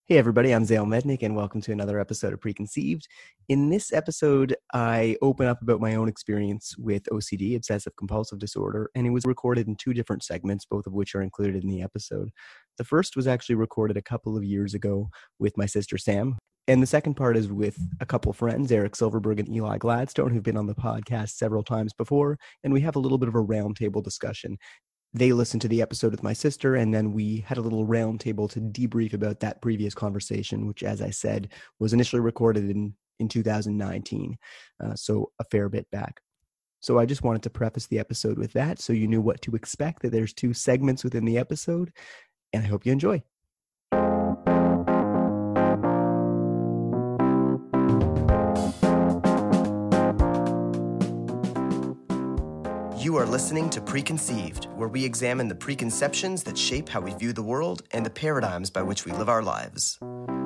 Hey everybody, I'm Zale Mednick and welcome to another episode of Preconceived. In this episode, I open up about my own experience with OCD, obsessive compulsive disorder, and it was recorded in two different segments, both of which are included in the episode. The first was actually recorded a couple of years ago with my sister Sam, and the second part is with a couple friends, Eric Silverberg and Eli Gladstone, who've been on the podcast several times before, and we have a little bit of a roundtable discussion. They listened to the episode with my sister, and then we had a little round table to debrief about that previous conversation, which, as I said, was initially recorded in 2019, so a fair bit back. So I just wanted to preface the episode with that so you knew what to expect, that there's two segments within the episode, and I hope you enjoy. You are listening to Preconceived, where we examine the preconceptions that shape how we view the world and the paradigms by which we live our lives.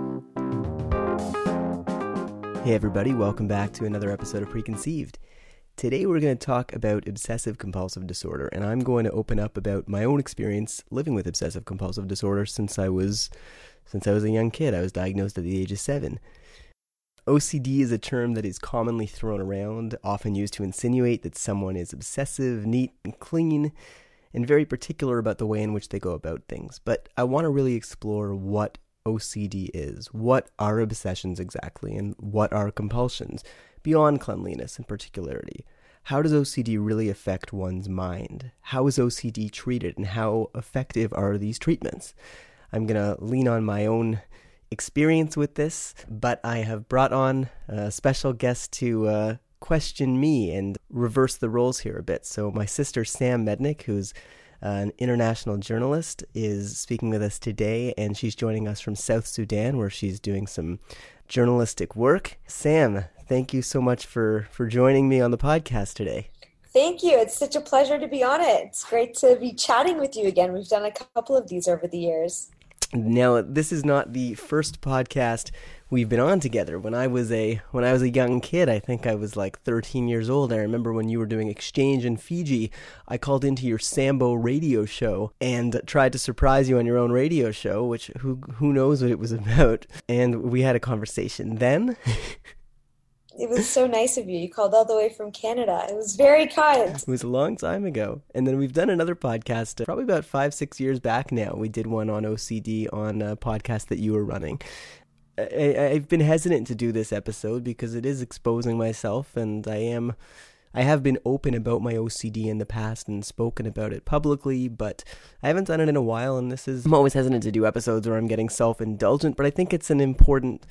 Hey everybody, welcome back to another episode of Preconceived. Today we're going to talk about obsessive compulsive disorder, and I'm going to open up about my own experience living with obsessive compulsive disorder since I was a young kid. I was diagnosed at the age of 7. OCD is a term that is commonly thrown around, often used to insinuate that someone is obsessive, neat, and clean, and very particular about the way in which they go about things. But I want to really explore what OCD is, what are obsessions exactly, and what are compulsions, beyond cleanliness and particularity. How does OCD really affect one's mind? How is OCD treated, and how effective are these treatments? I'm going to lean on my own experience with this, but I have brought on a special guest to question me and reverse the roles here a bit. So my sister Sam Mednick, who's an international journalist, is speaking with us today, and she's joining us from South Sudan, where she's doing some journalistic work. Sam, thank you so much for joining me on the podcast today. Thank you. It's such a pleasure to be on it. It's great to be chatting with you again. We've done a couple of these over the years. Now, this is not the first podcast we've been on together. When I was a young kid, I think I was like 13 years old. I remember when you were doing exchange in Fiji, I called into your Sambo radio show and tried to surprise you on your own radio show, which who knows what it was about. And we had a conversation then. It was so nice of you. You called all the way from Canada. It was very kind. It was a long time ago. And then we've done another podcast probably about 5-6 years back now. We did one on OCD on a podcast that you were running. I've been hesitant to do this episode because it is exposing myself, and I have been open about my OCD in the past and spoken about it publicly, but I haven't done it in a while, and I'm always hesitant to do episodes where I'm getting self-indulgent, but I think it's an important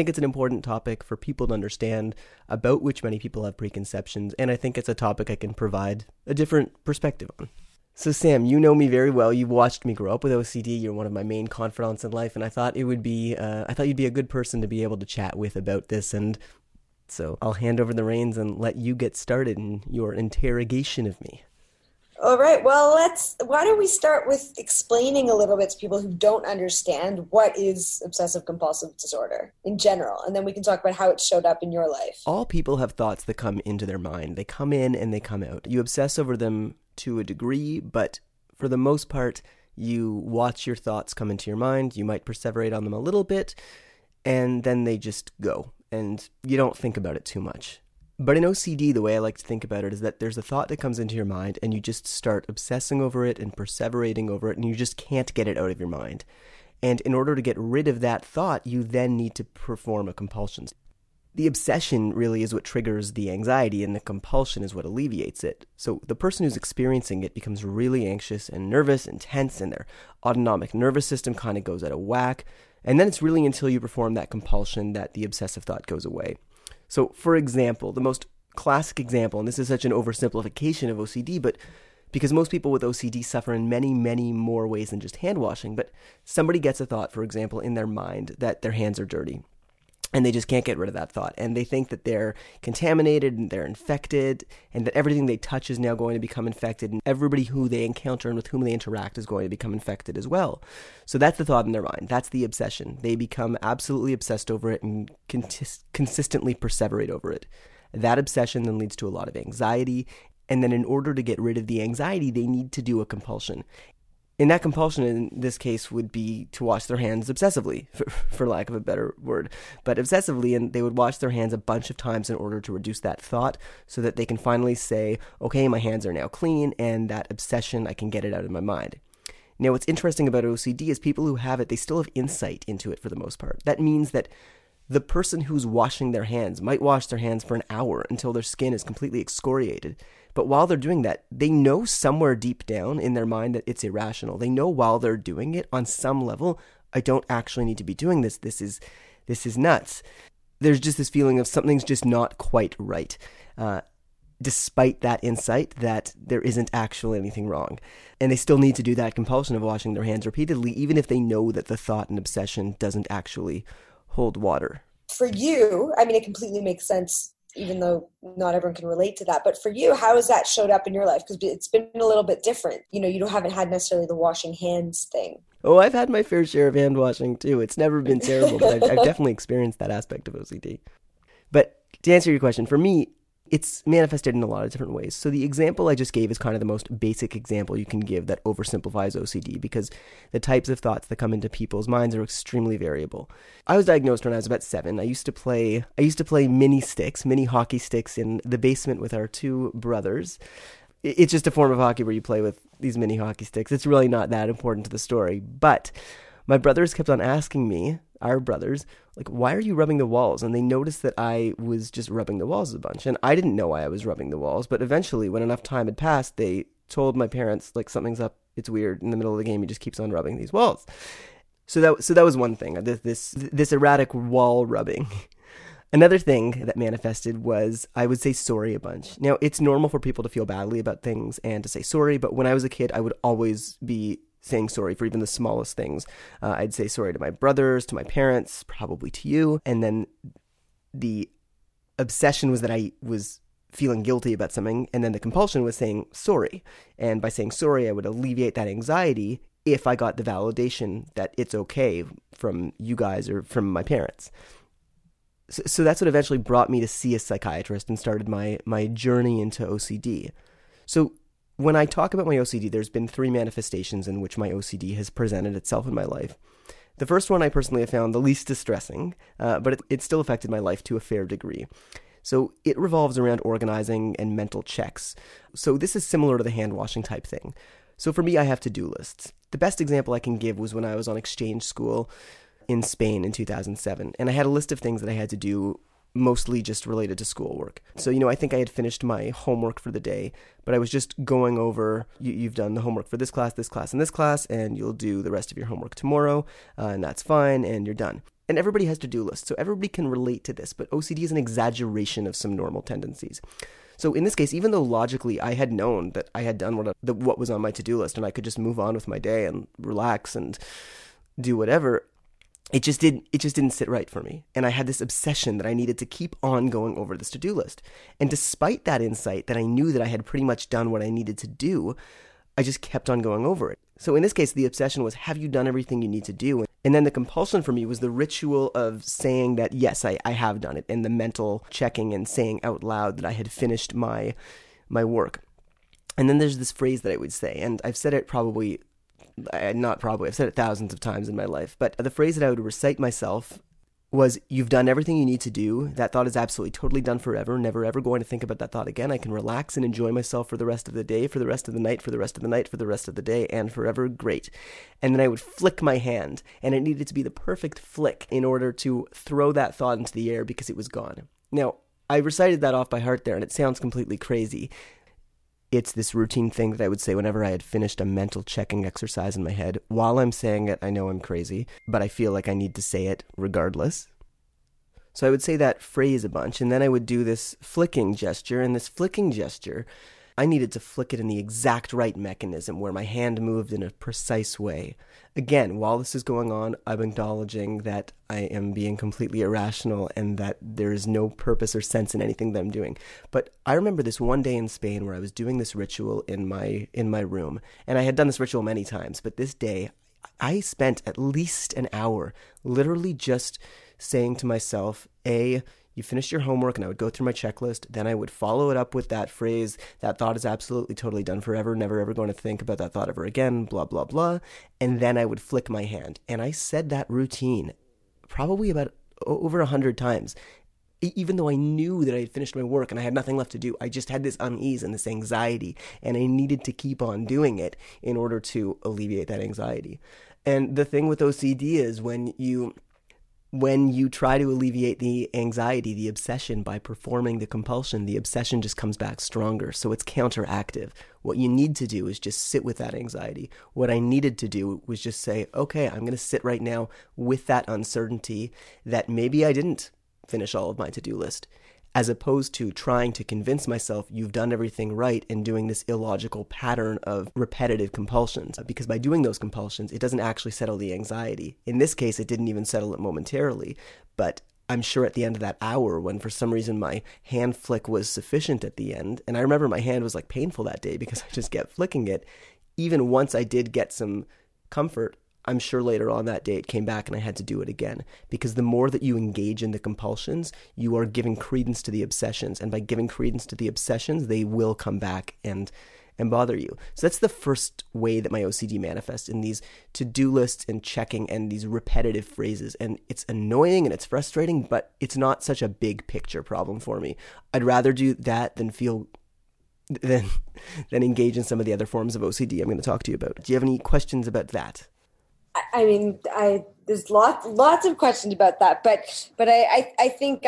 topic for people to understand, about which many people have preconceptions, and I think it's a topic I can provide a different perspective on. So Sam, you know me very well. You've watched me grow up with OCD. You're one of my main confidants in life, and I thought you'd be a good person to be able to chat with about this, and so I'll hand over the reins and let you get started in your interrogation of me. All right. Well, why don't we start with explaining a little bit to people who don't understand what is obsessive compulsive disorder in general, and then we can talk about how it showed up in your life. All people have thoughts that come into their mind. They come in and they come out. You obsess over them to a degree, but for the most part, you watch your thoughts come into your mind. You might perseverate on them a little bit, and then they just go, and you don't think about it too much. But in OCD, the way I like to think about it is that there's a thought that comes into your mind, and you just start obsessing over it and perseverating over it, and you just can't get it out of your mind. And in order to get rid of that thought, you then need to perform a compulsion. The obsession really is what triggers the anxiety, and the compulsion is what alleviates it. So the person who's experiencing it becomes really anxious and nervous and tense, and their autonomic nervous system kind of goes out of whack. And then it's really until you perform that compulsion that the obsessive thought goes away. So, for example, the most classic example, and this is such an oversimplification of OCD, but because most people with OCD suffer in many, many more ways than just hand washing, but somebody gets a thought, for example, in their mind that their hands are dirty, and they just can't get rid of that thought, and they think that they're contaminated and they're infected, and that everything they touch is now going to become infected, and everybody who they encounter and with whom they interact is going to become infected as well. So that's the thought in their mind. That's the obsession. They become absolutely obsessed over it and consistently perseverate over it. That obsession then leads to a lot of anxiety, and then in order to get rid of the anxiety, they need to do a compulsion. And that compulsion in this case would be to wash their hands obsessively, for lack of a better word. But obsessively, and they would wash their hands a bunch of times in order to reduce that thought so that they can finally say, okay, my hands are now clean, and that obsession, I can get it out of my mind. Now, what's interesting about OCD is people who have it, they still have insight into it for the most part. That means that the person who's washing their hands might wash their hands for an hour until their skin is completely excoriated. But while they're doing that, they know somewhere deep down in their mind that it's irrational. They know while they're doing it, on some level, I don't actually need to be doing this. This is nuts. There's just this feeling of something's just not quite right. Despite that insight that there isn't actually anything wrong. And they still need to do that compulsion of washing their hands repeatedly, even if they know that the thought and obsession doesn't actually hold water. For you, I mean, it completely makes sense, even though not everyone can relate to that. But for you, how has that showed up in your life? Because it's been a little bit different. You know, you haven't had necessarily the washing hands thing. Oh, I've had my fair share of hand washing too. It's never been terrible, but I've definitely experienced that aspect of OCD. But to answer your question, for me, it's manifested in a lot of different ways. So the example I just gave is kind of the most basic example you can give that oversimplifies OCD, because the types of thoughts that come into people's minds are extremely variable. I was diagnosed when I was about 7. I used to play mini hockey sticks in the basement with our 2 brothers. It's just a form of hockey where you play with these mini hockey sticks. It's really not that important to the story, but my brothers kept on asking me, our brothers, like, why are you rubbing the walls? And they noticed that I was just rubbing the walls a bunch. And I didn't know why I was rubbing the walls. But eventually, when enough time had passed, they told my parents, like, something's up, it's weird. In the middle of the game, he just keeps on rubbing these walls. So that was one thing, this erratic wall rubbing. Another thing that manifested was I would say sorry a bunch. Now, it's normal for people to feel badly about things and to say sorry. But when I was a kid, I would always be saying sorry for even the smallest things. I'd say sorry to my brothers, to my parents, probably to you. And then the obsession was that I was feeling guilty about something. And then the compulsion was saying sorry. And by saying sorry, I would alleviate that anxiety if I got the validation that it's okay from you guys or from my parents. So that's what eventually brought me to see a psychiatrist and started my journey into OCD. So when I talk about my OCD, there's been 3 manifestations in which my OCD has presented itself in my life. The first one I personally have found the least distressing, but it still affected my life to a fair degree. So it revolves around organizing and mental checks. So this is similar to the hand washing type thing. So for me, I have to-do lists. The best example I can give was when I was on exchange school in Spain in 2007, and I had a list of things that I had to do, mostly just related to schoolwork. So, I think I had finished my homework for the day, but I was just going over, you've done the homework for this class, and this class, and you'll do the rest of your homework tomorrow, and that's fine, and you're done. And everybody has to-do lists, so everybody can relate to this, but OCD is an exaggeration of some normal tendencies. So in this case, even though logically I had known that I had done what was on my to-do list, and I could just move on with my day and relax and do whatever, it just didn't sit right for me. And I had this obsession that I needed to keep on going over this to-do list. And despite that insight that I knew that I had pretty much done what I needed to do, I just kept on going over it. So in this case, the obsession was, have you done everything you need to do? And then the compulsion for me was the ritual of saying that, yes, I have done it. And the mental checking and saying out loud that I had finished my work. And then there's this phrase that I would say, and I've said it I've said it thousands of times in my life, but the phrase that I would recite myself was, you've done everything you need to do. That thought is absolutely totally done forever. Never ever going to think about that thought again. I can relax and enjoy myself for the rest of the day, for the rest of the night, for the rest of the night, for the rest of the day, and forever. Great. And then I would flick my hand, and it needed to be the perfect flick in order to throw that thought into the air because it was gone. Now, I recited that off by heart there, and it sounds completely crazy. It's this routine thing that I would say whenever I had finished a mental checking exercise in my head. While I'm saying it, I know I'm crazy, but I feel like I need to say it regardless. So I would say that phrase a bunch, and then I would do this flicking gesture, and this flicking gesture, I needed to flick it in the exact right mechanism where my hand moved in a precise way. Again, while this is going on, I'm acknowledging that I am being completely irrational and that there is no purpose or sense in anything that I'm doing. But I remember this one day in Spain where I was doing this ritual in my room, and I had done this ritual many times, but this day I spent at least an hour literally just saying to myself, A, you finished your homework, and I would go through my checklist. Then I would follow it up with that phrase, that thought is absolutely totally done forever, never ever going to think about that thought ever again, blah, blah, blah. And then I would flick my hand. And I said that routine probably about over 100 times. Even though I knew that I had finished my work and I had nothing left to do, I just had this unease and this anxiety, and I needed to keep on doing it in order to alleviate that anxiety. And the thing with OCD is when you try to alleviate the anxiety, the obsession by performing the compulsion, the obsession just comes back stronger. So it's counteractive. What you need to do is just sit with that anxiety. What I needed to do was just say, okay, I'm going to sit right now with that uncertainty that maybe I didn't finish all of my to-do list, as opposed to trying to convince myself you've done everything right and doing this illogical pattern of repetitive compulsions. Because by doing those compulsions, it doesn't actually settle the anxiety. In this case, it didn't even settle it momentarily, but I'm sure at the end of that hour, when for some reason my hand flick was sufficient at the end, and I remember my hand was like painful that day because I just kept flicking it, even once I did get some comfort, I'm sure later on that day it came back and I had to do it again. Because the more that you engage in the compulsions, you are giving credence to the obsessions. And by giving credence to the obsessions, they will come back and bother you. So that's the first way that my OCD manifests, in these to-do lists and checking and these repetitive phrases. And it's annoying and it's frustrating, but it's not such a big picture problem for me. I'd rather do that than engage in some of the other forms of OCD I'm going to talk to you about. Do you have any questions about that? I mean, there's lots of questions about that, but I think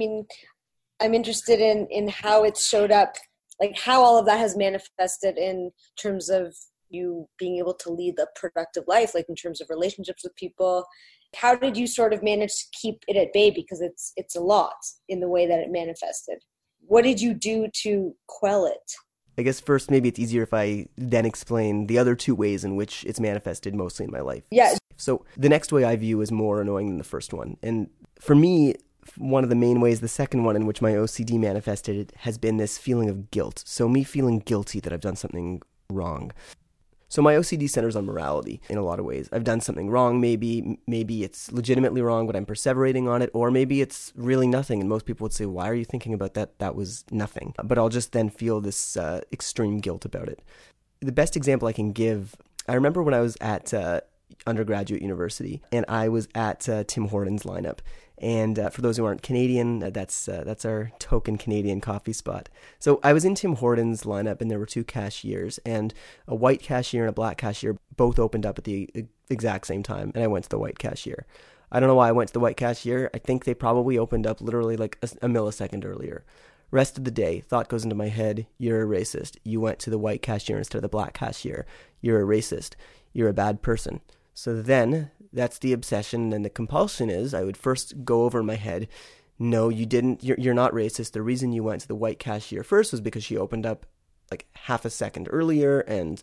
I'm interested in how it showed up, like how all of that has manifested in terms of you being able to lead a productive life, like in terms of relationships with people. How did you sort of manage to keep it at bay? Because it's a lot in the way that it manifested. What did you do to quell it? I guess first, maybe it's easier if I then explain the other two ways in which it's manifested mostly in my life. Yeah. So the next way I view is more annoying than the first one. And for me, one of the main ways, the second one in which my OCD manifested, has been this feeling of guilt. So me feeling guilty that I've done something wrong. So my OCD centers on morality in a lot of ways. I've done something wrong, maybe it's legitimately wrong, but I'm perseverating on it, or maybe it's really nothing, and most people would say, why are you thinking about that? That was nothing. But I'll just then feel this extreme guilt about it. The best example I can give, I remember when I was at undergraduate university, and I was at Tim Hortons lineup. And for those who aren't Canadian, that's our token Canadian coffee spot. So I was in Tim Hortons lineup, and there were two cashiers, and a white cashier and a black cashier both opened up at the exact same time, and I went to the white cashier. I don't know why I went to the white cashier. I think they probably opened up literally like a millisecond earlier. Rest of the day, thought goes into my head, you're a racist. You went to the white cashier instead of the black cashier. You're a racist. You're a bad person. So then, that's the obsession, and the compulsion is, I would first go over in my head, no, you didn't, you're not racist. The reason you went to the white cashier first was because she opened up like half a second earlier, and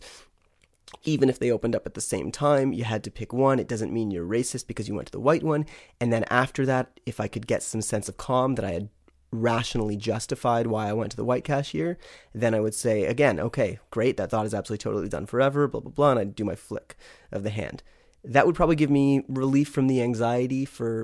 even if they opened up at the same time, you had to pick one. It doesn't mean you're racist because you went to the white one. And then after that, if I could get some sense of calm that I had rationally justified why I went to the white cashier, then I would say again, okay, great, that thought is absolutely totally done forever, blah, blah, blah, and I'd do my flick of the hand. That would probably give me relief from the anxiety for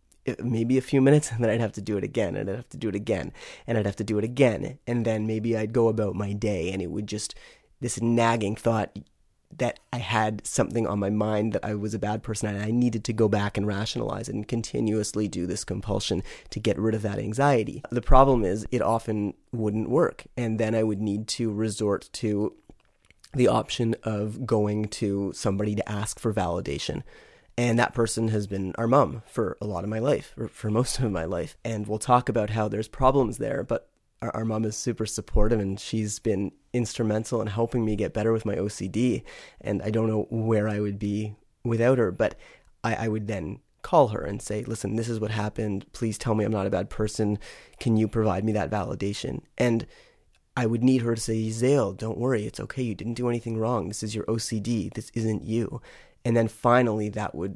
maybe a few minutes, and then I'd have to do it again, and I'd have to do it again, and I'd have to do it again, and then maybe I'd go about my day, and it would just, this nagging thought that I had something on my mind that I was a bad person, and I needed to go back and rationalize it and continuously do this compulsion to get rid of that anxiety. The problem is it often wouldn't work, and then I would need to resort to the option of going to somebody to ask for validation. And that person has been our mom for a lot of my life, or for most of my life. And we'll talk about how there's problems there, but our mom is super supportive, and she's been instrumental in helping me get better with my OCD. And I don't know where I would be without her, but I would then call her and say, listen, this is what happened. Please tell me I'm not a bad person. Can you provide me that validation? And I would need her to say, Zale, don't worry, it's okay, you didn't do anything wrong, this is your OCD, this isn't you. And then finally that would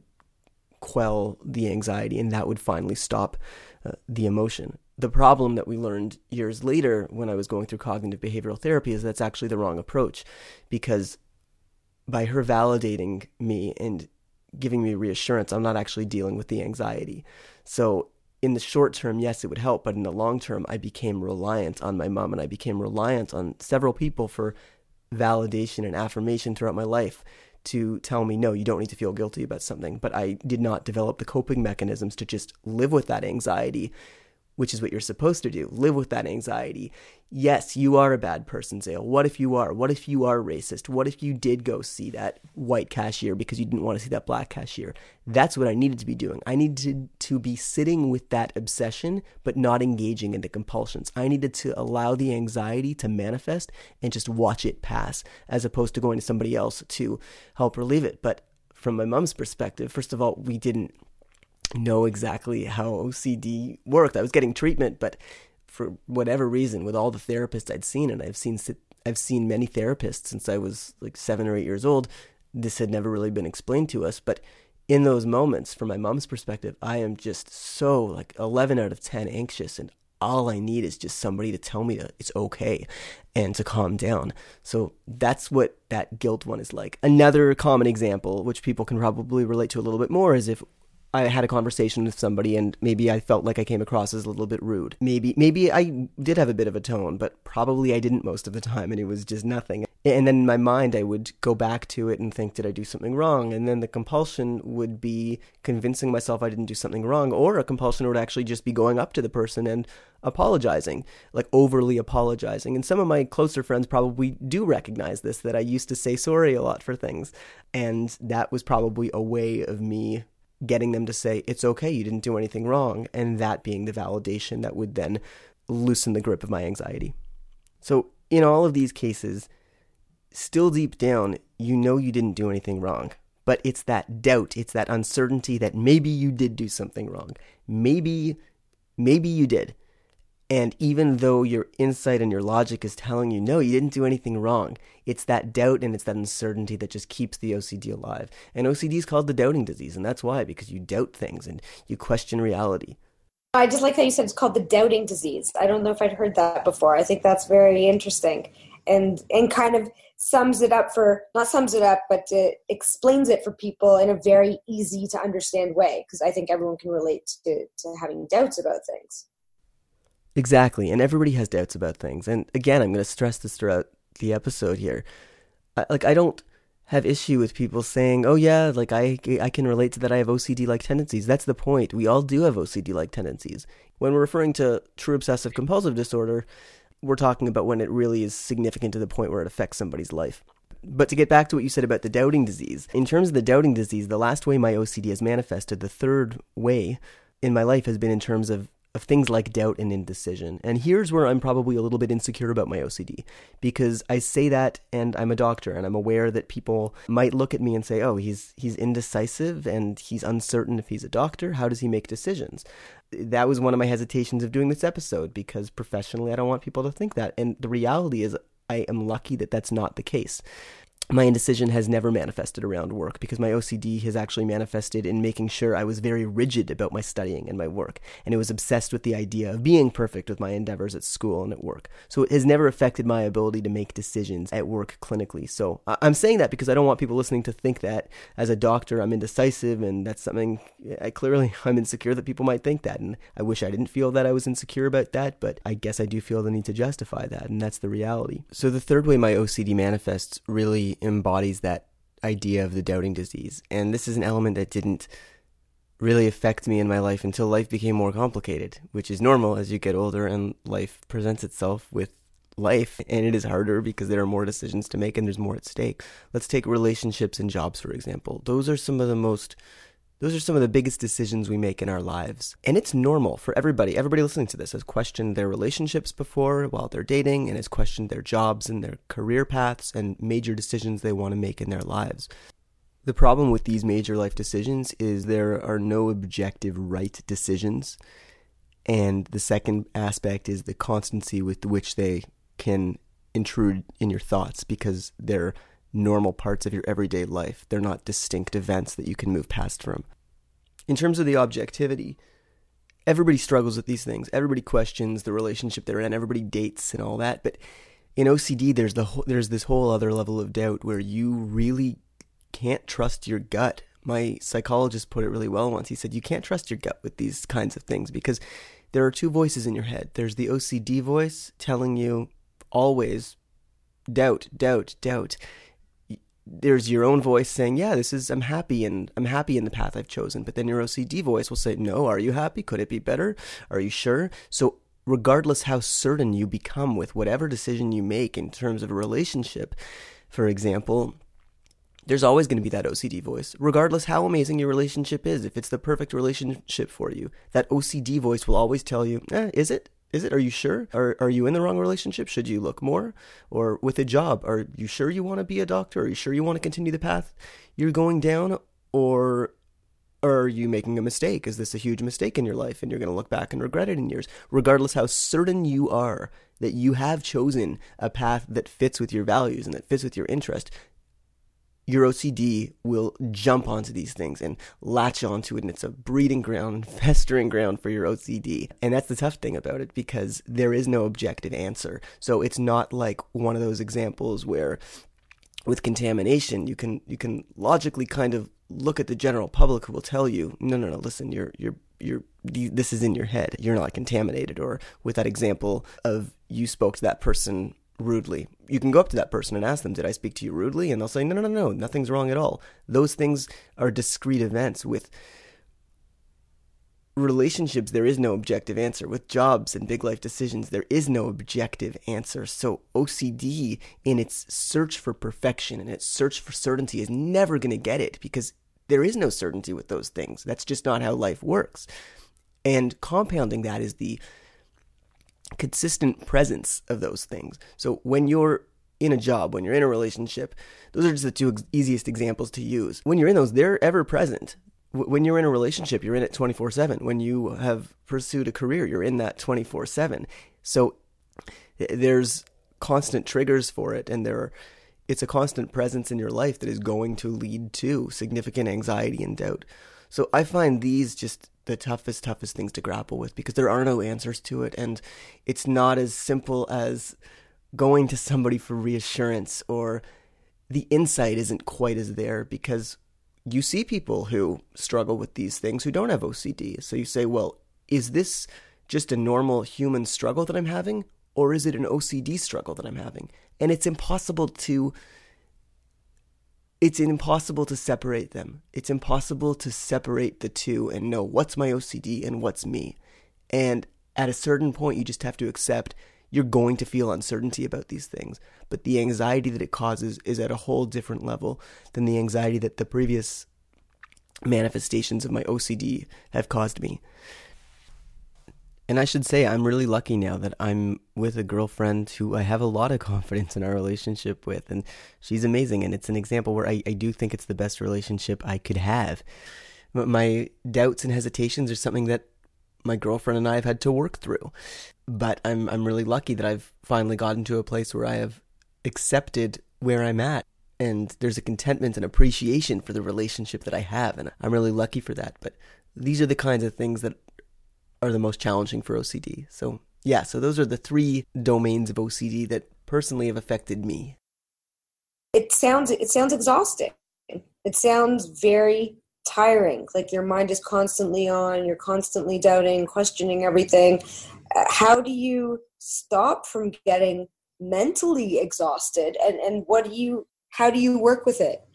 quell the anxiety, and that would finally stop the emotion. The problem that we learned years later when I was going through cognitive behavioral therapy is that's actually the wrong approach, because by her validating me and giving me reassurance, I'm not actually dealing with the anxiety. So in the short term, yes, it would help, but in the long term, I became reliant on my mom, and I became reliant on several people for validation and affirmation throughout my life to tell me, no, you don't need to feel guilty about something. But I did not develop the coping mechanisms to just live with that anxiety, which is what you're supposed to do. Live with that anxiety. Yes, you are a bad person, Zale. What if you are? What if you are racist? What if you did go see that white cashier because you didn't want to see that black cashier? That's what I needed to be doing. I needed to be sitting with that obsession, but not engaging in the compulsions. I needed to allow the anxiety to manifest and just watch it pass, as opposed to going to somebody else to help relieve it. But from my mom's perspective, first of all, we didn't know exactly how OCD worked. I was getting treatment, but for whatever reason, with all the therapists I'd seen, and I've seen many therapists since I was like 7 or 8 years old, this had never really been explained to us. But in those moments, from my mom's perspective, I am just so like 11 out of 10 anxious, and all I need is just somebody to tell me that it's okay and to calm down. So that's what that guilt one is like. Another common example, which people can probably relate to a little bit more, is if I had a conversation with somebody and maybe I felt like I came across as a little bit rude. Maybe I did have a bit of a tone, but probably I didn't most of the time, and it was just nothing. And then in my mind, I would go back to it and think, did I do something wrong? And then the compulsion would be convincing myself I didn't do something wrong, or a compulsion would actually just be going up to the person and apologizing, like overly apologizing. And some of my closer friends probably do recognize this, that I used to say sorry a lot for things. And that was probably a way of me getting them to say, it's okay, you didn't do anything wrong, and that being the validation that would then loosen the grip of my anxiety. So in all of these cases, still deep down, you know you didn't do anything wrong, but it's that doubt, it's that uncertainty that maybe you did do something wrong. Maybe you did. And even though your insight and your logic is telling you, no, you didn't do anything wrong, it's that doubt and it's that uncertainty that just keeps the OCD alive. And OCD is called the doubting disease, and that's why, because you doubt things and you question reality. I just like how you said it's called the doubting disease. I don't know if I'd heard that before. I think that's very interesting and kind of sums it up but explains it for people in a very easy to understand way, because I think everyone can relate to having doubts about things. Exactly, and everybody has doubts about things. And again, I'm going to stress this throughout the episode here. I don't have issue with people saying, oh yeah, like I can relate to that, I have OCD-like tendencies. That's the point. We all do have OCD-like tendencies. When we're referring to true obsessive compulsive disorder, we're talking about when it really is significant to the point where it affects somebody's life. But to get back to what you said about the doubting disease, in terms of the doubting disease, the last way my OCD has manifested, the third way in my life, has been in terms of things like doubt and indecision. And here's where I'm probably a little bit insecure about my OCD, because I say that and I'm a doctor and I'm aware that people might look at me and say, oh, he's indecisive and he's uncertain if he's a doctor. How does he make decisions? That was one of my hesitations of doing this episode, because professionally I don't want people to think that. And the reality is I am lucky that that's not the case. My indecision has never manifested around work, because my OCD has actually manifested in making sure I was very rigid about my studying and my work, and it was obsessed with the idea of being perfect with my endeavors at school and at work. So it has never affected my ability to make decisions at work clinically. So I'm saying that because I don't want people listening to think that as a doctor I'm indecisive, and that's something I'm insecure that people might think that, and I wish I didn't feel that I was insecure about that, but I guess I do feel the need to justify that, and that's the reality. So the third way my OCD manifests really embodies that idea of the doubting disease. And this is an element that didn't really affect me in my life until life became more complicated, which is normal as you get older and life presents itself with life, and it is harder because there are more decisions to make and there's more at stake. Let's take relationships and jobs, for example. Those are some of the biggest decisions we make in our lives. And it's normal for everybody. Everybody listening to this has questioned their relationships before while they're dating, and has questioned their jobs and their career paths and major decisions they want to make in their lives. The problem with these major life decisions is there are no objective right decisions. And the second aspect is the constancy with which they can intrude in your thoughts, because they're normal parts of your everyday life. They're not distinct events that you can move past from. In terms of the objectivity, everybody struggles with these things. Everybody questions the relationship they're in. Everybody dates and all that. But in OCD, there's this whole other level of doubt where you really can't trust your gut My psychologist put it really well once. He said, you can't trust your gut with these kinds of things because there are two voices in your head. There's the OCD voice telling you always doubt, doubt, doubt. There's your own voice saying, yeah, I'm happy in the path I've chosen. But then your OCD voice will say, no, are you happy? Could it be better? Are you sure? So regardless how certain you become with whatever decision you make in terms of a relationship, for example, there's always going to be that OCD voice. Regardless how amazing your relationship is, if it's the perfect relationship for you, that OCD voice will always tell you, is it? Is it? Are you sure? Are you in the wrong relationship? Should you look more? Or with a job, are you sure you want to be a doctor? Are you sure you want to continue the path you're going down? Or are you making a mistake? Is this a huge mistake in your life and you're going to look back and regret it in years? Regardless how certain you are that you have chosen a path that fits with your values and that fits with your interest, your OCD will jump onto these things and latch onto it, and it's a breeding ground, festering ground for your OCD. And that's the tough thing about it, because there is no objective answer. So it's not like one of those examples where with contamination, you can logically kind of look at the general public who will tell you, no, listen, this is in your head. You're not contaminated. Or with that example of you spoke to that person rudely, you can go up to that person and ask them, did I speak to you rudely? And they'll say, no, nothing's wrong at all. Those things are discrete events. With relationships, there is no objective answer. With jobs and big life decisions, there is no objective answer. So OCD, in its search for perfection and its search for certainty, is never going to get it, because there is no certainty with those things. That's just not how life works. And compounding that is the consistent presence of those things. So when you're in a job, when you're in a relationship, those are just the two easiest examples to use. When you're in those, they're ever present. When you're in a relationship, you're in it 24/7. When you have pursued a career, you're in that 24/7. So there's constant triggers for it, and it's a constant presence in your life that is going to lead to significant anxiety and doubt. So I find these just the toughest things to grapple with, because there are no answers to it, and it's not as simple as going to somebody for reassurance, or the insight isn't quite as there, because you see people who struggle with these things who don't have OCD. So you say, well, is this just a normal human struggle that I'm having, or is it an OCD struggle that I'm having? And it's impossible to separate them. It's impossible to separate the two and know what's my OCD and what's me. And at a certain point, you just have to accept you're going to feel uncertainty about these things. But the anxiety that it causes is at a whole different level than the anxiety that the previous manifestations of my OCD have caused me. And I should say, I'm really lucky now that I'm with a girlfriend who I have a lot of confidence in our relationship with, and she's amazing. And it's an example where I do think it's the best relationship I could have. My doubts and hesitations are something that my girlfriend and I have had to work through. But I'm really lucky that I've finally gotten to a place where I have accepted where I'm at. And there's a contentment and appreciation for the relationship that I have. And I'm really lucky for that. But these are the kinds of things that are the most challenging for OCD. So those are the three domains of OCD that personally have affected me. It sounds exhausting. It sounds very tiring. Like your mind is constantly on, you're constantly doubting, questioning everything. How do you stop from getting mentally exhausted? And how do you work with it?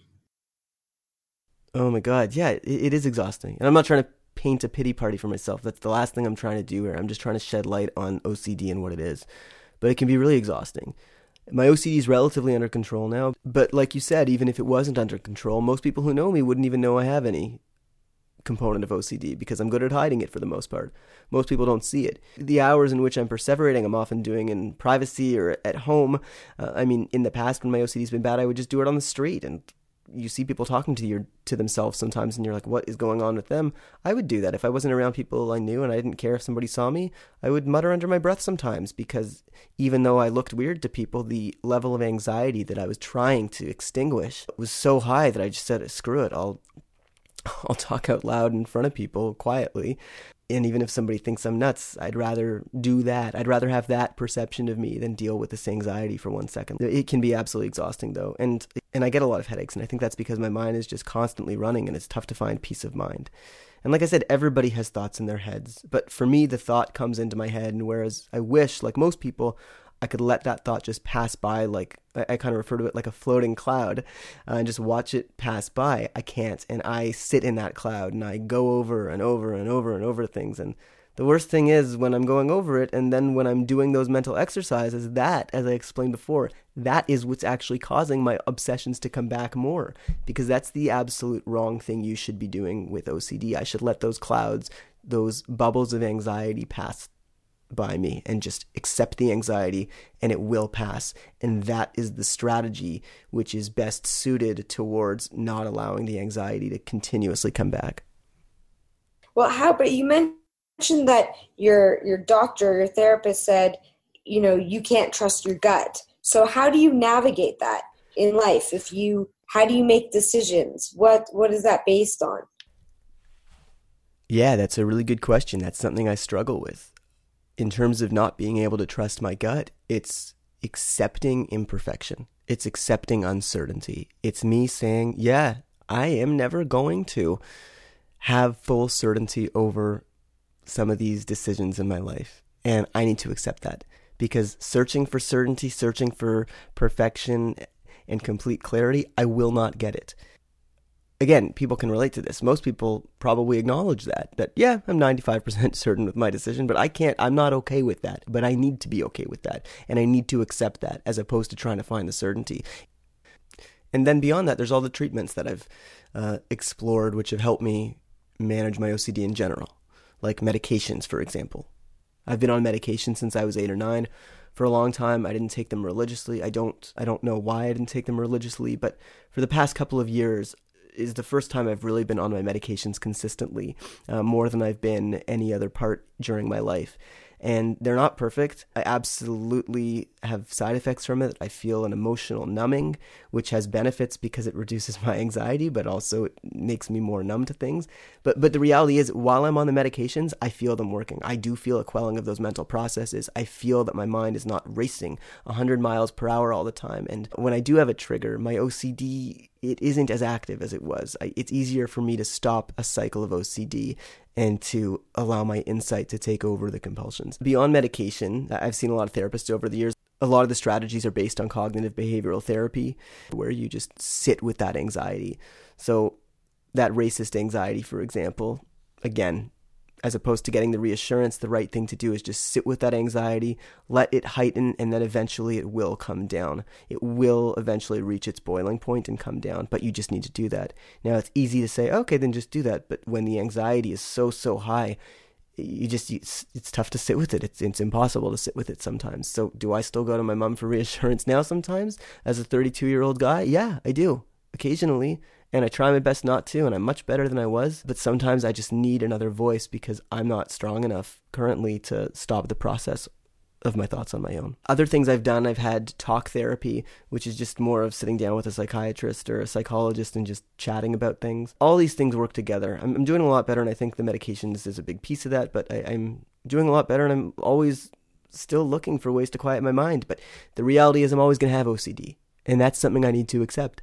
Oh my God. Yeah, it is exhausting. And I'm not trying to paint a pity party for myself. That's the last thing I'm trying to do here. I'm just trying to shed light on OCD and what it is. But it can be really exhausting. My OCD is relatively under control now. But like you said, even if it wasn't under control, most people who know me wouldn't even know I have any component of OCD, because I'm good at hiding it for the most part. Most people don't see it. The hours in which I'm perseverating, I'm often doing in privacy or at home. In the past when my OCD's been bad, I would just do it on the street, and you see people talking to themselves sometimes, and you're like, what is going on with them? I would do that. If I wasn't around people I knew and I didn't care if somebody saw me, I would mutter under my breath sometimes, because even though I looked weird to people, the level of anxiety that I was trying to extinguish was so high that I just said, screw it, I'll talk out loud in front of people quietly. And even if somebody thinks I'm nuts, I'd rather do that. I'd rather have that perception of me than deal with this anxiety for 1 second. It can be absolutely exhausting though. And I get a lot of headaches, and I think that's because my mind is just constantly running and it's tough to find peace of mind. And like I said, everybody has thoughts in their heads. But for me, the thought comes into my head, and whereas I wish, like most people, I could let that thought just pass by, like I kind of refer to it like a floating cloud, and just watch it pass by. I can't, and I sit in that cloud and I go over and over and over and over things. And the worst thing is when I'm going over it, and then when I'm doing those mental exercises, that, as I explained before, that is what's actually causing my obsessions to come back more, because that's the absolute wrong thing you should be doing with OCD. I should let those clouds, those bubbles of anxiety pass by me and just accept the anxiety, and it will pass. And that is the strategy which is best suited towards not allowing the anxiety to continuously come back. Well, but you mentioned that your doctor, your therapist said, you can't trust your gut. So how do you navigate that in life? How do you make decisions? What is that based on? Yeah, that's a really good question. That's something I struggle with. In terms of not being able to trust my gut, it's accepting imperfection. It's accepting uncertainty. It's me saying, yeah, I am never going to have full certainty over some of these decisions in my life. And I need to accept that, because searching for certainty, searching for perfection and complete clarity, I will not get it. Again, people can relate to this. Most people probably acknowledge that yeah, I'm 95% certain with my decision, but I'm not okay with that. But I need to be okay with that. And I need to accept that, as opposed to trying to find the certainty. And then beyond that, there's all the treatments that I've explored, which have helped me manage my OCD in general. Like medications, for example. I've been on medication since I was 8 or 9. For a long time, I didn't take them religiously. I don't know why I didn't take them religiously, but for the past couple of years, is the first time I've really been on my medications consistently, more than I've been any other part during my life. And they're not perfect. I absolutely have side effects from it. I feel an emotional numbing, which has benefits because it reduces my anxiety, but also it makes me more numb to things. But the reality is, while I'm on the medications, I feel them working. I do feel a quelling of those mental processes. I feel that my mind is not racing 100 miles per hour all the time. And when I do have a trigger, my OCD, it isn't as active as it was. It's easier for me to stop a cycle of OCD and to allow my insight to take over the compulsions. Beyond medication, I've seen a lot of therapists over the years. A lot of the strategies are based on cognitive behavioral therapy, where you just sit with that anxiety. So that racist anxiety, for example, again, as opposed to getting the reassurance, the right thing to do is just sit with that anxiety, let it heighten, and then eventually it will come down. It will eventually reach its boiling point and come down, but you just need to do that. Now, it's easy to say, okay, then just do that. But when the anxiety is so high, it's tough to sit with it. It's impossible to sit with it sometimes. So do I still go to my mom for reassurance now sometimes as a 32-year-old guy? Yeah, I do. Occasionally. And I try my best not to, and I'm much better than I was. But sometimes I just need another voice because I'm not strong enough currently to stop the process of my thoughts on my own. Other things I've done, I've had talk therapy, which is just more of sitting down with a psychiatrist or a psychologist and just chatting about things. All these things work together. I'm doing a lot better, and I think the medications is a big piece of that, but I'm doing a lot better, and I'm always still looking for ways to quiet my mind. But the reality is I'm always going to have OCD, and that's something I need to accept.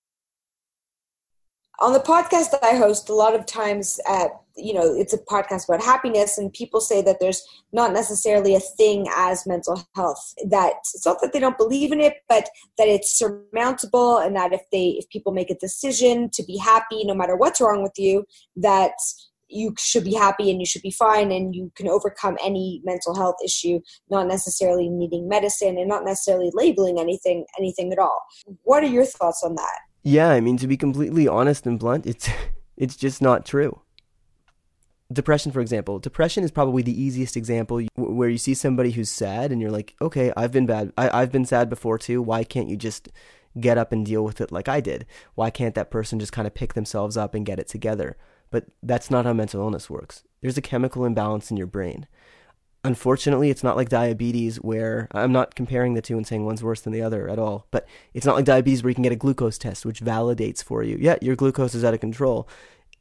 On the podcast that I host, a lot of times, it's a podcast about happiness, and people say that there's not necessarily a thing as mental health. That it's not that they don't believe in it, but that it's surmountable, and that if people make a decision to be happy, no matter what's wrong with you, that you should be happy and you should be fine, and you can overcome any mental health issue, not necessarily needing medicine and not necessarily labeling anything at all. What are your thoughts on that? Yeah, I mean, to be completely honest and blunt, it's just not true. Depression, for example. Depression is probably the easiest example where you see somebody who's sad and you're like, okay, I've been bad. I've been sad before too. Why can't you just get up and deal with it like I did? Why can't that person just kind of pick themselves up and get it together? But that's not how mental illness works. There's a chemical imbalance in your brain. Unfortunately, it's not like diabetes where, I'm not comparing the two and saying one's worse than the other at all, but it's not like diabetes where you can get a glucose test which validates for you, yeah, your glucose is out of control.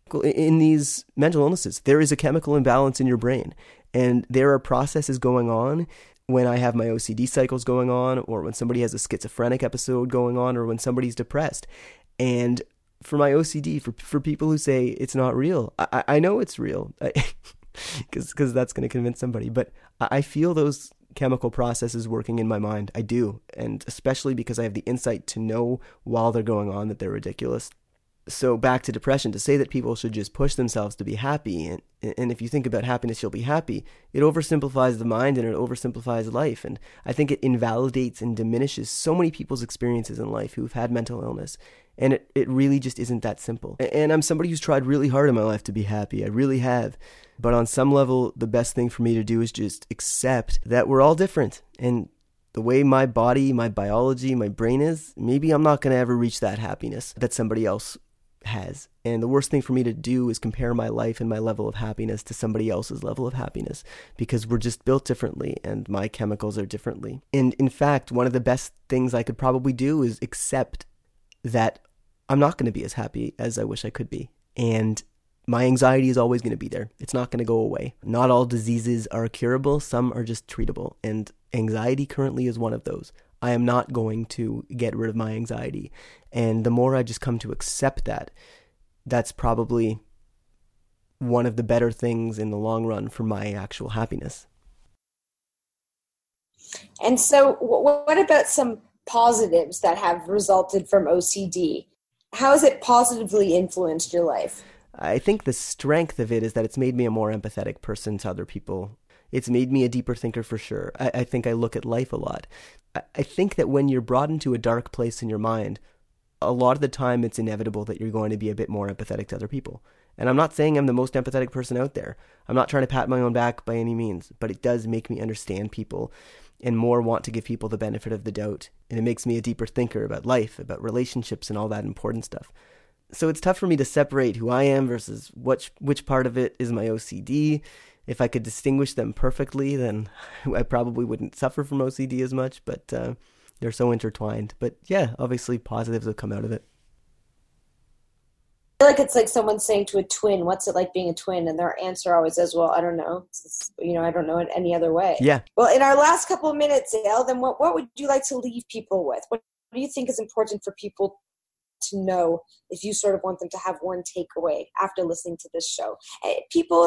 In these mental illnesses, there is a chemical imbalance in your brain, and there are processes going on when I have my OCD cycles going on, or when somebody has a schizophrenic episode going on, or when somebody's depressed. And for my OCD, for people who say it's not real, I know it's real, because that's going to convince somebody, but I feel those chemical processes working in my mind. I do, and especially because I have the insight to know while they're going on that they're ridiculous. So back to depression, to say that people should just push themselves to be happy, and if you think about happiness, you'll be happy, it oversimplifies the mind and it oversimplifies life. And I think it invalidates and diminishes so many people's experiences in life who've had mental illness. And it really just isn't that simple. And I'm somebody who's tried really hard in my life to be happy. I really have. But on some level, the best thing for me to do is just accept that we're all different. And the way my body, my biology, my brain is, maybe I'm not going to ever reach that happiness that somebody else has. And the worst thing for me to do is compare my life and my level of happiness to somebody else's level of happiness, because we're just built differently and my chemicals are differently. And in fact, one of the best things I could probably do is accept that I'm not going to be as happy as I wish I could be. And my anxiety is always going to be there. It's not going to go away. Not all diseases are curable. Some are just treatable. And anxiety currently is one of those. I am not going to get rid of my anxiety. And the more I just come to accept that, that's probably one of the better things in the long run for my actual happiness. And so what about some positives that have resulted from OCD? How has it positively influenced your life? I think the strength of it is that it's made me a more empathetic person to other people. It's made me a deeper thinker for sure. I think I look at life a lot. I think that when you're brought into a dark place in your mind, a lot of the time it's inevitable that you're going to be a bit more empathetic to other people. And I'm not saying I'm the most empathetic person out there. I'm not trying to pat my own back by any means, but it does make me understand people and more want to give people the benefit of the doubt. And it makes me a deeper thinker about life, about relationships and all that important stuff. So it's tough for me to separate who I am versus which part of it is my OCD. If I could distinguish them perfectly, then I probably wouldn't suffer from OCD as much, but they're so intertwined. But yeah, obviously positives have come out of it. I feel like it's like someone saying to a twin, what's it like being a twin? And their answer always is, well, I don't know. I don't know it any other way. Yeah. Well, in our last couple of minutes, Eyal, then what would you like to leave people with? What do you think is important for people to know if you sort of want them to have one takeaway after listening to this show? People,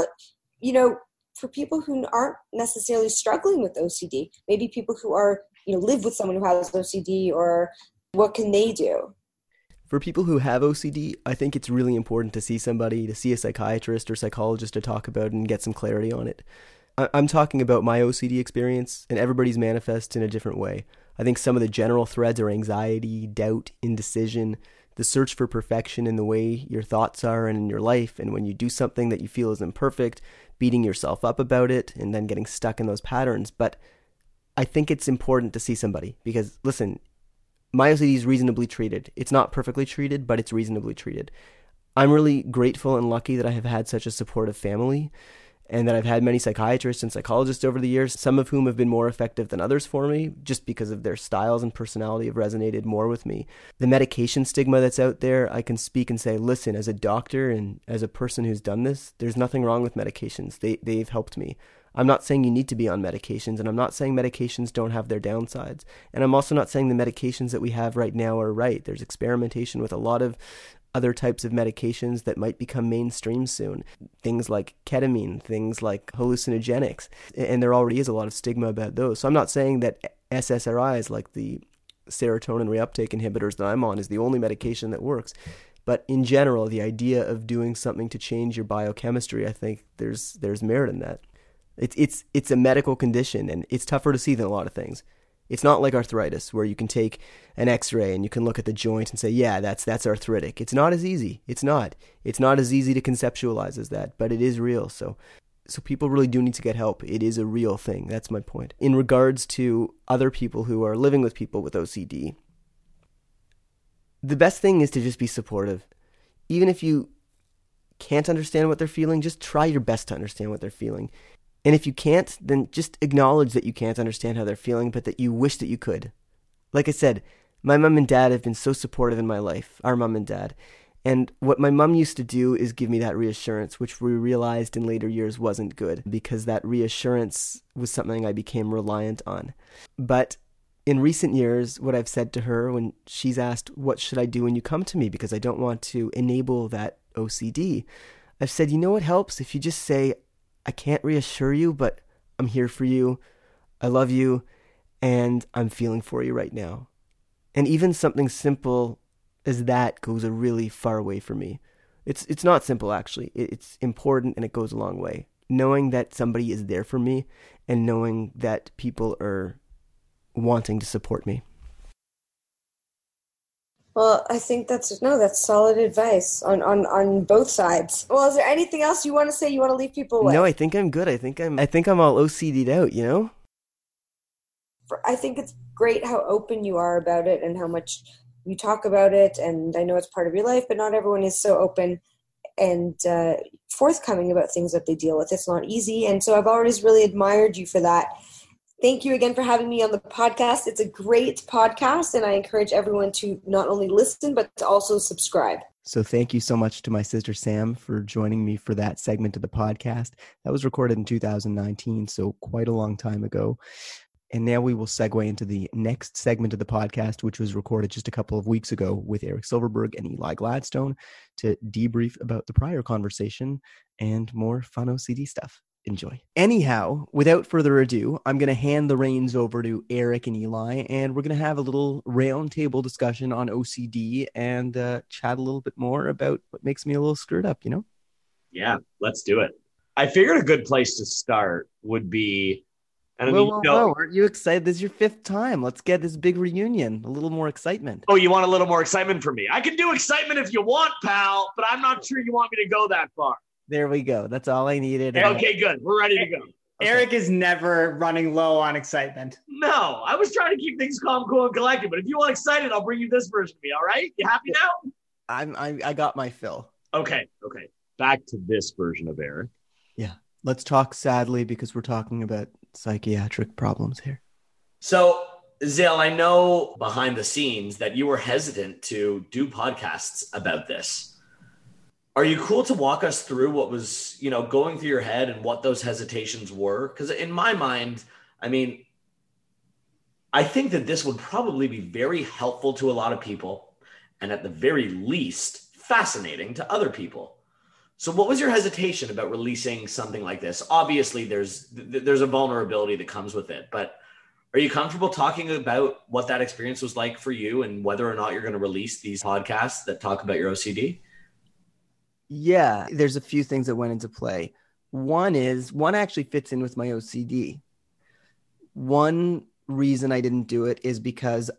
for people who aren't necessarily struggling with OCD, maybe people who are, live with someone who has OCD, or what can they do? For people who have OCD, I think it's really important to see somebody, to see a psychiatrist or psychologist to talk about it and get some clarity on it. I'm talking about my OCD experience, and everybody's manifests in a different way. I think some of the general threads are anxiety, doubt, indecision, the search for perfection in the way your thoughts are and in your life, and when you do something that you feel is imperfect, beating yourself up about it, and then getting stuck in those patterns. But I think it's important to see somebody, because, listen, my OCD is reasonably treated. It's not perfectly treated, but it's reasonably treated. I'm really grateful and lucky that I have had such a supportive family, and that I've had many psychiatrists and psychologists over the years, some of whom have been more effective than others for me, just because of their styles and personality have resonated more with me. The medication stigma that's out there, I can speak and say, listen, as a doctor and as a person who's done this, there's nothing wrong with medications. They've helped me. I'm not saying you need to be on medications, and I'm not saying medications don't have their downsides. And I'm also not saying the medications that we have right now are right. There's experimentation with a lot of other types of medications that might become mainstream soon. Things like ketamine, things like hallucinogenics. And there already is a lot of stigma about those. So I'm not saying that SSRIs, like the serotonin reuptake inhibitors that I'm on, is the only medication that works. But in general, the idea of doing something to change your biochemistry, I think there's merit in that. It's a medical condition, and it's tougher to see than a lot of things. It's not like arthritis, where you can take an x-ray and you can look at the joint and say, yeah, that's arthritic. It's not as easy. It's not as easy to conceptualize as that, but it is real. So people really do need to get help. It is a real thing. That's my point. In regards to other people who are living with people with OCD, the best thing is to just be supportive. Even if you can't understand what they're feeling, just try your best to understand what they're feeling. And if you can't, then just acknowledge that you can't understand how they're feeling, but that you wish that you could. Like I said, my mom and dad have been so supportive in my life, our mom and dad. And what my mom used to do is give me that reassurance, which we realized in later years wasn't good because that reassurance was something I became reliant on. But in recent years, what I've said to her when she's asked, what should I do when you come to me? Because I don't want to enable that OCD. I've said, you know what helps? If you just say, I can't reassure you, but I'm here for you. I love you. And I'm feeling for you right now. And even something simple as that goes a really far way for me. It's not simple, actually. It's important and it goes a long way. Knowing that somebody is there for me and knowing that people are wanting to support me. Well, I think that's solid advice on both sides. Well, is there anything else you want to say? You want to leave people with? No, I think I'm good. I think I'm all OCD'd out, you know? I think it's great how open you are about it and how much you talk about it. And I know it's part of your life, but not everyone is so open and forthcoming about things that they deal with. It's not easy. And so I've always really admired you for that. Thank you again for having me on the podcast. It's a great podcast, and I encourage everyone to not only listen, but to also subscribe. So thank you so much to my sister Sam for joining me for that segment of the podcast. That was recorded in 2019, so quite a long time ago. And now we will segue into the next segment of the podcast, which was recorded just a couple of weeks ago with Eric Silverberg and Eli Gladstone to debrief about the prior conversation and more fun OCD stuff. Enjoy. Anyhow, without further ado, I'm going to hand the reins over to Eric and Eli, and we're going to have a little roundtable discussion on OCD and chat a little bit more about what makes me a little screwed up, you know? Yeah, let's do it. I figured a good place to start would be... Whoa, aren't you excited? This is your 5th time. Let's get this big reunion. A little more excitement. Oh, you want a little more excitement from me? I can do excitement if you want, pal, but I'm not sure you want me to go that far. There we go. That's all I needed. Okay, good. We're ready to go. Okay. Eric is never running low on excitement. No, I was trying to keep things calm, cool, and collected, but if you want excited, I'll bring you this version of me, all right? You happy now? I got my fill. Okay. Back to this version of Eric. Yeah. Let's talk sadly because we're talking about psychiatric problems here. So, Zale, I know behind the scenes that you were hesitant to do podcasts about this. Are you cool to walk us through what was, going through your head and what those hesitations were? Because in my mind, I think that this would probably be very helpful to a lot of people and at the very least fascinating to other people. So what was your hesitation about releasing something like this? Obviously, there's a vulnerability that comes with it, but are you comfortable talking about what that experience was like for you and whether or not you're going to release these podcasts that talk about your OCD? Yeah, there's a few things that went into play. One actually fits in with my OCD. One reason I didn't do it is because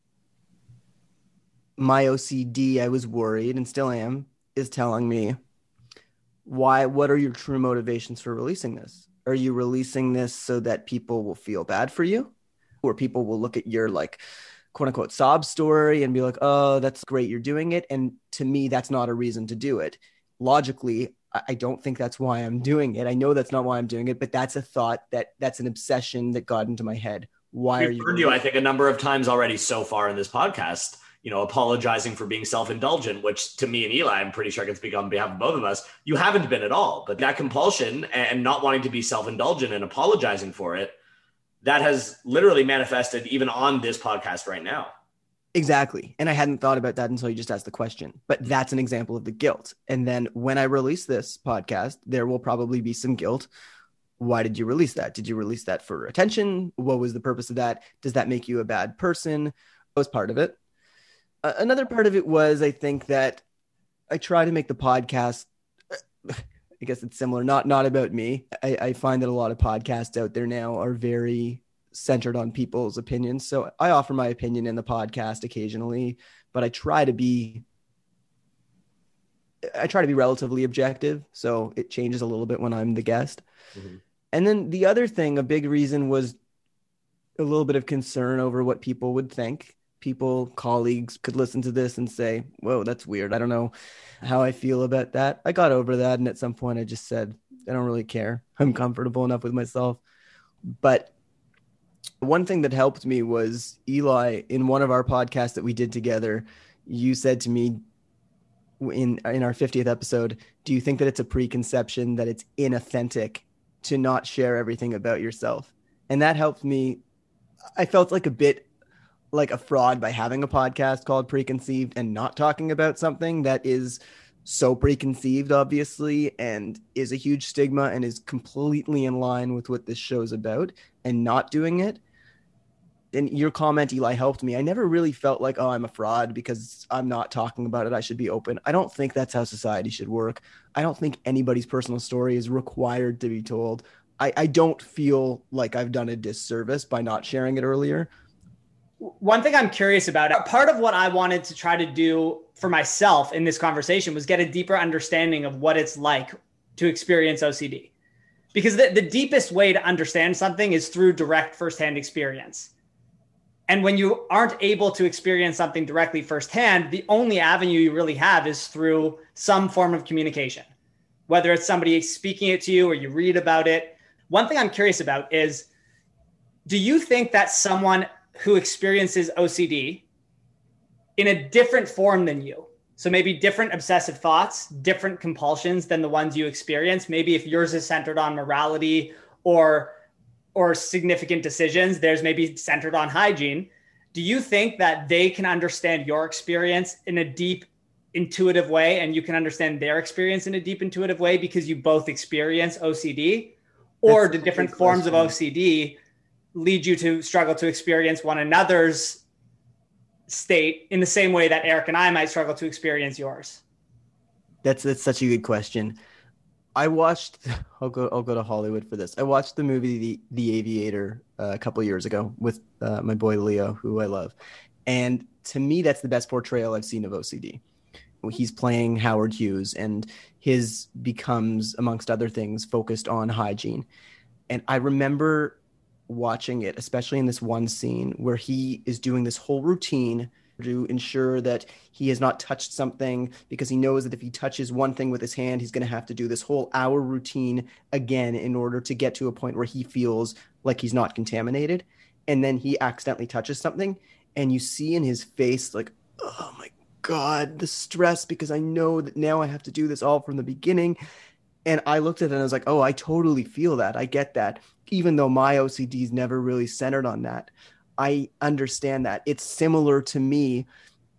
my OCD, I was worried and still am, is telling me, what are your true motivations for releasing this? Are you releasing this so that people will feel bad for you? Or people will look at your quote unquote sob story and be like, oh, that's great, you're doing it. And to me, that's not a reason to do it. Logically, I don't think that's why I'm doing it. I know that's not why I'm doing it, but that's a thought that's an obsession that got into my head. Why are you? We've heard you, I think, a number of times already so far in this podcast, apologizing for being self-indulgent, which to me and Eli, I'm pretty sure I can speak on behalf of both of us. You haven't been at all, but that compulsion and not wanting to be self-indulgent and apologizing for it, that has literally manifested even on this podcast right now. Exactly. And I hadn't thought about that until you just asked the question, but that's an example of the guilt. And then when I release this podcast, there will probably be some guilt. Why did you release that? Did you release that for attention? What was the purpose of that? Does that make you a bad person? That was part of it. Another part of it was, I think that I try to make the podcast, I guess it's similar, not about me. I find that a lot of podcasts out there now are very centered on people's opinions. So I offer my opinion in the podcast occasionally, but I try to be relatively objective. So it changes a little bit when I'm the guest. Mm-hmm. And then the other thing, a big reason was a little bit of concern over what people would think. Colleagues could listen to this and say, whoa, that's weird. I don't know how I feel about that. I got over that. And at some point I just said, I don't really care. I'm comfortable enough with myself. But one thing that helped me was, Eli, in one of our podcasts that we did together, you said to me, in our 50th episode, do you think that it's a preconception, that it's inauthentic to not share everything about yourself? And that helped me. I felt like a bit like a fraud by having a podcast called Preconceived and not talking about something that is so preconceived, obviously, and is a huge stigma and is completely in line with what this show's about, and not doing it. And your comment, Eli, helped me. I never really felt like, oh, I'm a fraud because I'm not talking about it. I should be open. I don't think that's how society should work. I don't think anybody's personal story is required to be told. I don't feel like I've done a disservice by not sharing it earlier. One thing I'm curious about, part of what I wanted to try to do for myself in this conversation was get a deeper understanding of what it's like to experience OCD. Because the deepest way to understand something is through direct firsthand experience. And when you aren't able to experience something directly firsthand, the only avenue you really have is through some form of communication, whether it's somebody speaking it to you or you read about it. One thing I'm curious about is, do you think that someone who experiences OCD in a different form than you, so maybe different obsessive thoughts, different compulsions than the ones you experience, maybe if yours is centered on morality or significant decisions, theirs may be centered on hygiene, do you think that they can understand your experience in a deep, intuitive way, and you can understand their experience in a deep, intuitive way because you both experience OCD? Or do different forms of OCD lead you to struggle to experience one another's state in the same way that Eric and I might struggle to experience yours? That's such a good question. I'll go to Hollywood for this. I watched the movie The Aviator a couple years ago with my boy Leo, who I love. And to me, that's the best portrayal I've seen of OCD. He's playing Howard Hughes, and his becomes, amongst other things, focused on hygiene. And I remember watching it, especially in this one scene where he is doing this whole routine to ensure that he has not touched something, because he knows that if he touches one thing with his hand, he's going to have to do this whole hour routine again in order to get to a point where he feels like he's not contaminated. And then he accidentally touches something, and you see in his face, like, oh my God, the stress, because I know that now I have to do this all from the beginning. And I looked at it and I was like, oh, I totally feel that. I get that. Even though my OCD is never really centered on that, I understand that. It's similar to me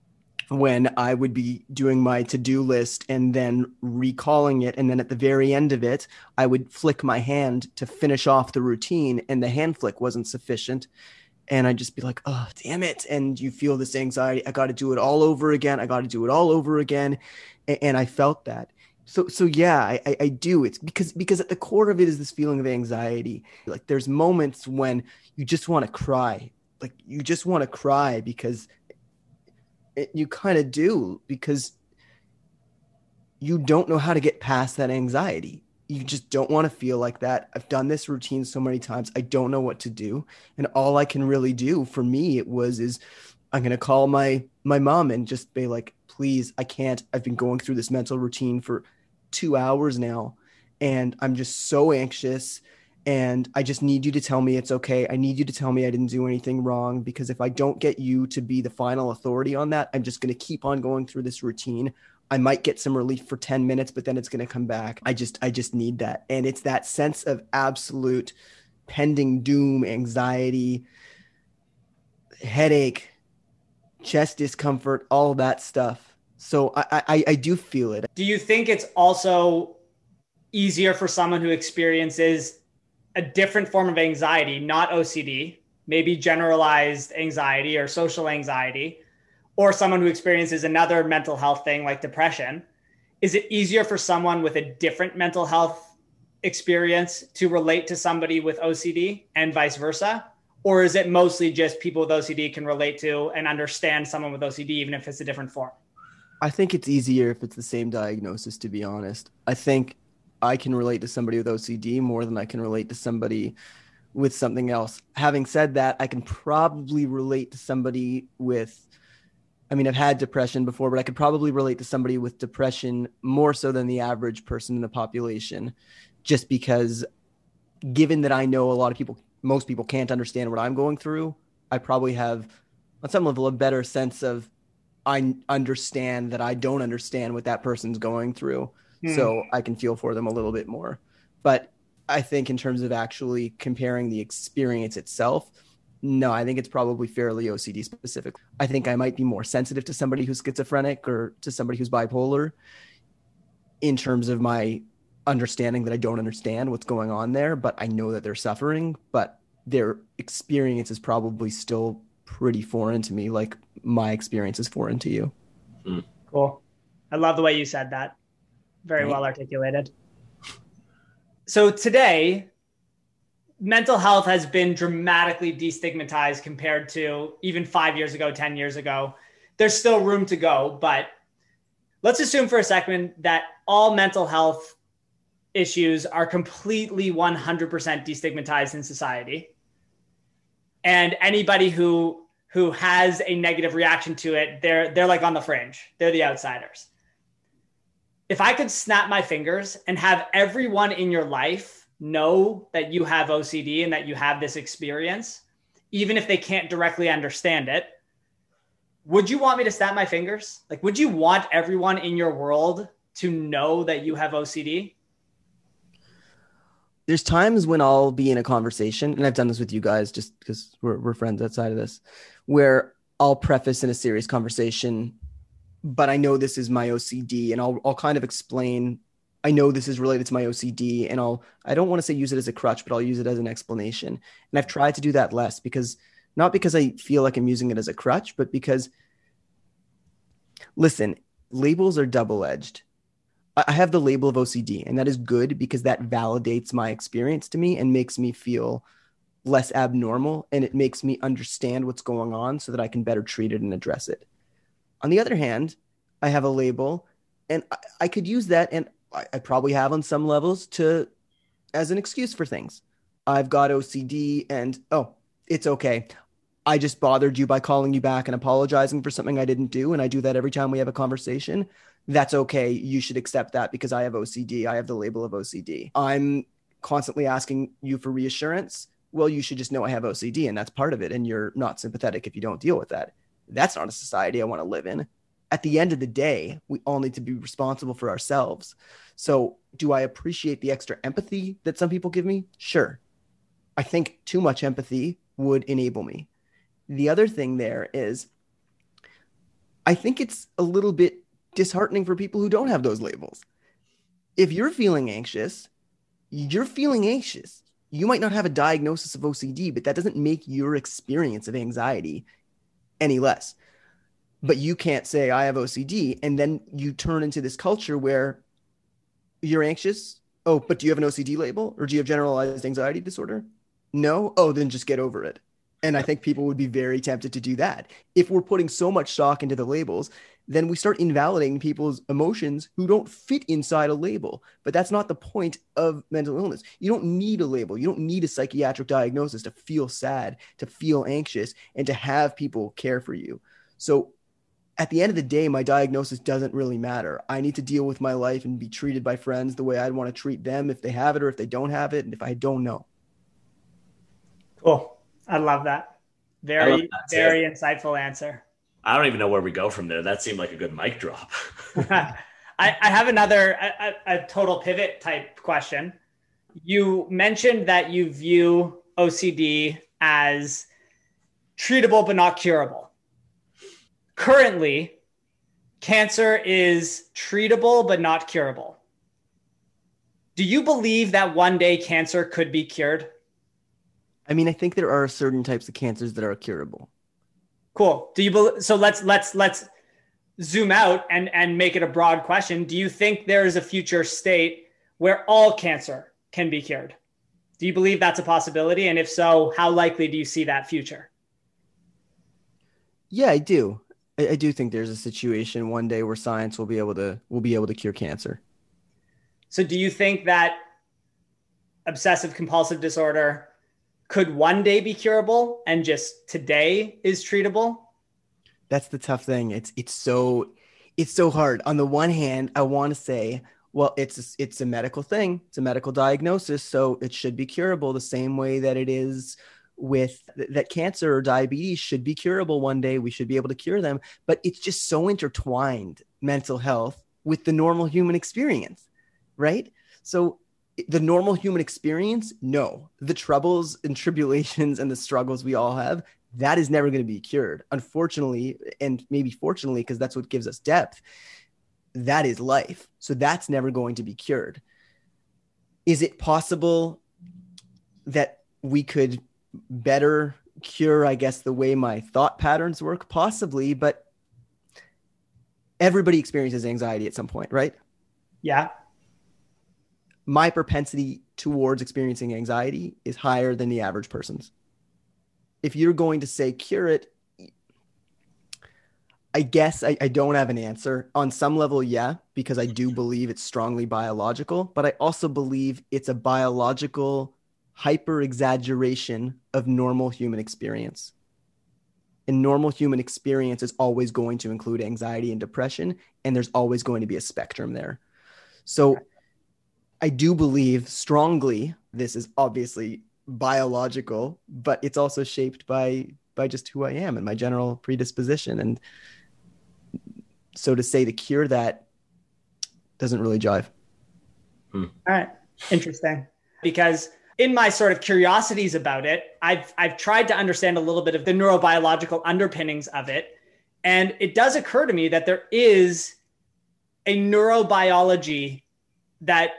when I would be doing my to-do list and then recalling it. And then at the very end of it, I would flick my hand to finish off the routine, and the hand flick wasn't sufficient. And I'd just be like, oh, damn it. And you feel this anxiety. I got to do it all over again. I got to do it all over again. And I felt that. So yeah, I do. It's because at the core of it is this feeling of anxiety. Like there's moments when you just want to cry. Like you just want to cry because you kind of do, because you don't know how to get past that anxiety. You just don't want to feel like that. I've done this routine so many times. I don't know what to do. And all I can really do for me is I'm going to call my mom and just be like, please, I can't. I've been going through this mental routine for 2 hours now, and I'm just so anxious, and I just need you to tell me it's okay. I need you to tell me I didn't do anything wrong, because if I don't get you to be the final authority on that, I'm just going to keep on going through this routine. I might get some relief for 10 minutes, but then it's going to come back. I just need that. And it's that sense of absolute pending doom, anxiety, headache, chest discomfort, all that stuff. So I do feel it. Do you think it's also easier for someone who experiences a different form of anxiety, not OCD, maybe generalized anxiety or social anxiety, or someone who experiences another mental health thing like depression? Is it easier for someone with a different mental health experience to relate to somebody with OCD and vice versa? Or is it mostly just people with OCD can relate to and understand someone with OCD, even if it's a different form? I think it's easier if it's the same diagnosis, to be honest. I think I can relate to somebody with OCD more than I can relate to somebody with something else. Having said that, I can probably relate to somebody with, I've had depression before, but I could probably relate to somebody with depression more so than the average person in the population, just because given that I know most people can't understand what I'm going through, I probably have on some level a better sense of I understand that I don't understand what that person's going through. So I can feel for them a little bit more. But I think in terms of actually comparing the experience itself, no, I think it's probably fairly OCD specific. I think I might be more sensitive to somebody who's schizophrenic or to somebody who's bipolar in terms of my understanding that I don't understand what's going on there, but I know that they're suffering, but their experience is probably still pretty foreign to me, like my experience is foreign to you. Cool. I love the way you said that. Very well articulated. So today, mental health has been dramatically destigmatized compared to even 5 years ago, 10 years ago. There's still room to go, but let's assume for a second that all mental health issues are completely 100% destigmatized in society. And anybody who has a negative reaction to it, they're like on the fringe. They're the outsiders. If I could snap my fingers and have everyone in your life know that you have OCD and that you have this experience, even if they can't directly understand it, would you want me to snap my fingers? Like, would you want everyone in your world to know that you have OCD? There's times when I'll be in a conversation, and I've done this with you guys just because we're friends outside of this, where I'll preface in a serious conversation, but I know this is my OCD, and I'll kind of explain, I know this is related to my OCD, and I don't want to say use it as a crutch, but I'll use it as an explanation. And I've tried to do that less not because I feel like I'm using it as a crutch, but because, listen, labels are double-edged. I have the label of OCD, and that is good because that validates my experience to me and makes me feel less abnormal, and it makes me understand what's going on so that I can better treat it and address it. On the other hand, I have a label, and I could use that, and I probably have on some levels as an excuse for things. I've got OCD, and it's okay. I just bothered you by calling you back and apologizing for something I didn't do, and I do that every time we have a conversation. That's okay. You should accept that because I have OCD. I have the label of OCD. I'm constantly asking you for reassurance. Well, you should just know I have OCD, and that's part of it, and you're not sympathetic if you don't deal with that. That's not a society I want to live in. At the end of the day, we all need to be responsible for ourselves. So do I appreciate the extra empathy that some people give me? Sure. I think too much empathy would enable me. The other thing there is, I think it's a little bit disheartening for people who don't have those labels. If you're feeling anxious, you're feeling anxious. You might not have a diagnosis of OCD, but that doesn't make your experience of anxiety any less. But you can't say I have OCD, and then you turn into this culture where you're anxious. Oh, but do you have an OCD label, or do you have generalized anxiety disorder? No? Oh, then just get over it. And I think people would be very tempted to do that. If we're putting so much stock into the labels, then we start invalidating people's emotions who don't fit inside a label. But that's not the point of mental illness. You don't need a label. You don't need a psychiatric diagnosis to feel sad, to feel anxious, and to have people care for you. So at the end of the day, my diagnosis doesn't really matter. I need to deal with my life and be treated by friends the way I'd want to treat them if they have it or if they don't have it, and if I don't know. Cool. I love that. Very insightful answer. I don't even know where we go from there. That seemed like a good mic drop. I have another a total pivot type question. You mentioned that you view OCD as treatable but not curable. Currently, cancer is treatable but not curable. Do you believe that one day cancer could be cured? I mean, I think there are certain types of cancers that are curable. Cool. So let's zoom out and make it a broad question. Do you think there is a future state where all cancer can be cured? Do you believe that's a possibility? And if so, how likely do you see that future? Yeah, I do. I do think there's a situation one day where science will be able to cure cancer. So do you think that obsessive compulsive disorder could one day be curable and just today is treatable? That's the tough thing. It's so hard. On the one hand, I want to say, well, it's a medical thing. It's a medical diagnosis, so it should be curable the same way that it is with that cancer or diabetes should be curable one day. We should be able to cure them, but it's just so intertwined, mental health, with the normal human experience, right? So the normal human experience, no. The troubles and tribulations and the struggles we all have, that is never going to be cured. Unfortunately, and maybe fortunately, because that's what gives us depth, that is life. So that's never going to be cured. Is it possible that we could better cure, I guess, the way my thought patterns work? Possibly, but everybody experiences anxiety at some point, right? Yeah. My propensity towards experiencing anxiety is higher than the average person's. If you're going to say cure it, I guess I don't have an answer. On some level, yeah, because I do believe it's strongly biological, but I also believe it's a biological hyper exaggeration of normal human experience. And normal human experience is always going to include anxiety and depression, and there's always going to be a spectrum there. So I do believe strongly this is obviously biological, but it's also shaped by just who I am and my general predisposition. And so to say to cure that doesn't really jive. All right. Interesting. Because in my sort of curiosities about it, I've tried to understand a little bit of the neurobiological underpinnings of it. And it does occur to me that there is a neurobiology that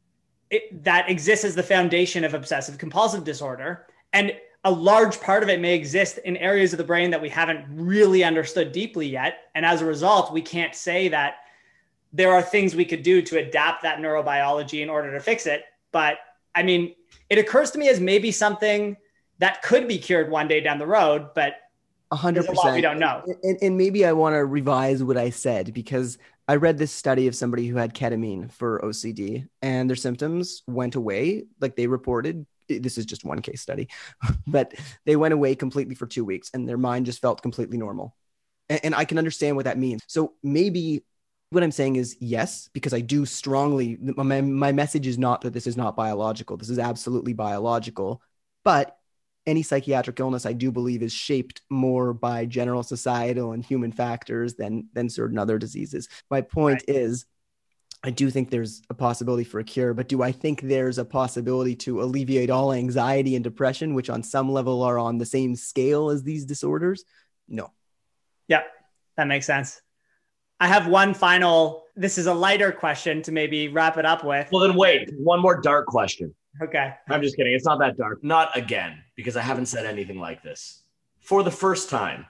exists as the foundation of obsessive compulsive disorder. And a large part of it may exist in areas of the brain that we haven't really understood deeply yet. And as a result, we can't say that there are things we could do to adapt that neurobiology in order to fix it. But I mean, it occurs to me as maybe something that could be cured one day down the road, but 100%. There's a lot we don't know. And maybe I want to revise what I said, because I read this study of somebody who had ketamine for OCD and their symptoms went away. Like they reported, this is just one case study, but they went away completely for 2 weeks and their mind just felt completely normal. And I can understand what that means. So maybe what I'm saying is yes, because I do strongly, my message is not that this is not biological. This is absolutely biological, but any psychiatric illness, I do believe, is shaped more by general societal and human factors than certain other diseases. My point is, I do think there's a possibility for a cure, but do I think there's a possibility to alleviate all anxiety and depression, which on some level are on the same scale as these disorders? No. Yeah, that makes sense. I have one final, this is a lighter question to maybe wrap it up with. Well, then wait, one more dark question. Okay. I'm just kidding. It's not that dark. Not again, because I haven't said anything like this. For the first time,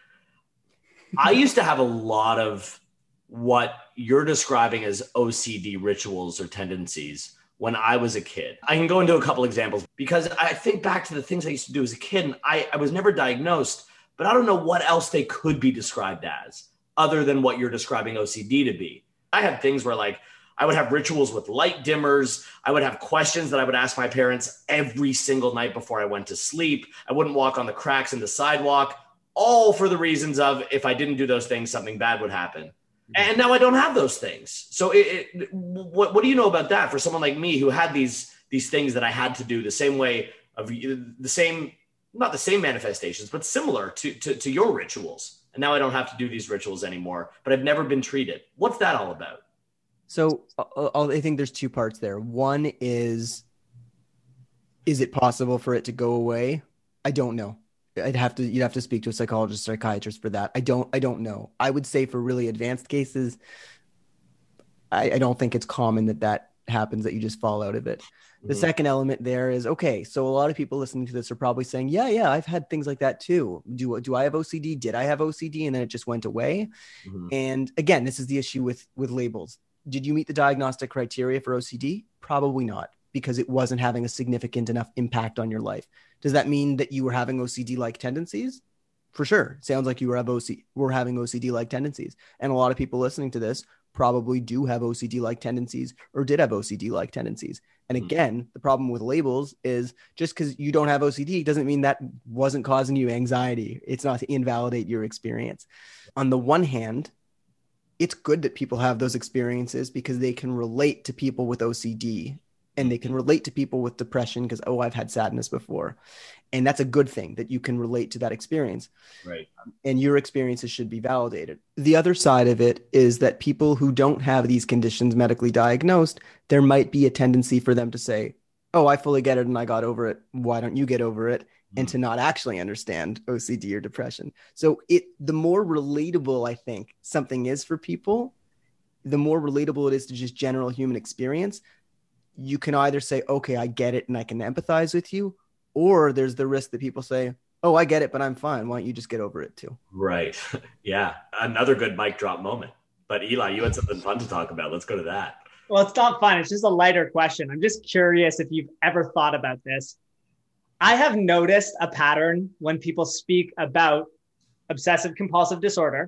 I used to have a lot of what you're describing as OCD rituals or tendencies when I was a kid. I can go into a couple examples because I think back to the things I used to do as a kid, and I was never diagnosed, but I don't know what else they could be described as other than what you're describing OCD to be. I had things where like I would have rituals with light dimmers. I would have questions that I would ask my parents every single night before I went to sleep. I wouldn't walk on the cracks in the sidewalk, all for the reasons of if I didn't do those things, something bad would happen. And now I don't have those things. So what do you know about that for someone like me who had these things that I had to do the same way of the same, not the same manifestations, but similar to your rituals. And now I don't have to do these rituals anymore, but I've never been treated. What's that all about? So I think there's two parts there. One is it possible for it to go away? I don't know. You'd have to speak to a psychologist, psychiatrist for that. I don't know. I would say for really advanced cases, I don't think it's common that happens, that you just fall out of it. The second element there is, okay, so a lot of people listening to this are probably saying, yeah, I've had things like that too. Do I have OCD? Did I have OCD? And then it just went away. Mm-hmm. And again, this is the issue with labels. Did you meet the diagnostic criteria for OCD? Probably not, because it wasn't having a significant enough impact on your life. Does that mean that you were having OCD-like tendencies? For sure. Sounds like you were having OCD-like tendencies. And a lot of people listening to this probably do have OCD-like tendencies or did have OCD-like tendencies. And again, the problem with labels is just because you don't have OCD doesn't mean that wasn't causing you anxiety. It's not to invalidate your experience. On the one hand, it's good that people have those experiences because they can relate to people with OCD and they can relate to people with depression because, oh, I've had sadness before. And that's a good thing that you can relate to that experience. Right. And your experiences should be validated. The other side of it is that people who don't have these conditions medically diagnosed, there might be a tendency for them to say, oh, I fully get it and I got over it. Why don't you get over it? And to not actually understand OCD or depression. So the more relatable I think something is for people, the more relatable it is to just general human experience. You can either say, okay, I get it and I can empathize with you, or there's the risk that people say, oh, I get it, but I'm fine. Why don't you just get over it too? Right. Yeah. Another good mic drop moment. But Eli, you had something fun to talk about. Let's go to that. Well, it's not fun. It's just a lighter question. I'm just curious if you've ever thought about this. I have noticed a pattern when people speak about obsessive compulsive disorder.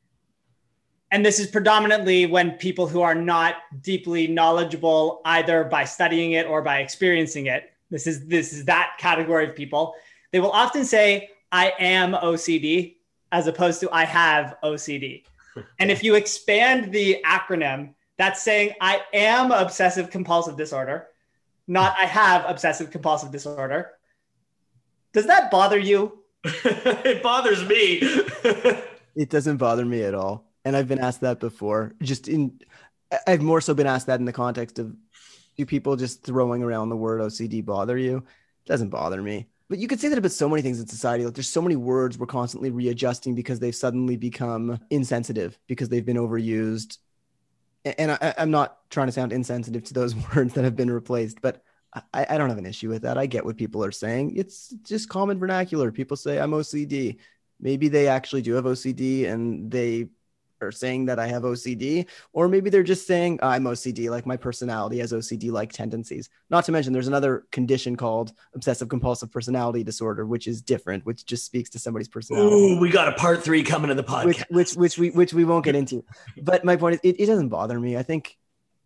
And this is predominantly when people who are not deeply knowledgeable, either by studying it or by experiencing it. This is that category of people. They will often say, I am OCD, as opposed to I have OCD. And if you expand the acronym, that's saying I am obsessive compulsive disorder, not I have obsessive compulsive disorder. Does that bother you? It bothers me. It doesn't bother me at all. And I've been asked that before. I've more so been asked that in the context of, do people just throwing around the word OCD bother you? It doesn't bother me. But you could say that about so many things in society. Like there's so many words we're constantly readjusting because they've suddenly become insensitive because they've been overused. And I'm not trying to sound insensitive to those words that have been replaced, but I don't have an issue with that. I get what people are saying. It's just common vernacular. People say I'm OCD. Maybe they actually do have OCD and they are saying that I have OCD, or maybe they're just saying I'm OCD, like my personality has OCD-like tendencies. Not to mention there's another condition called obsessive compulsive personality disorder, which is different, which just speaks to somebody's personality. Ooh, we got a part 3 coming in the podcast. Which we won't get into. But my point is, it doesn't bother me. I think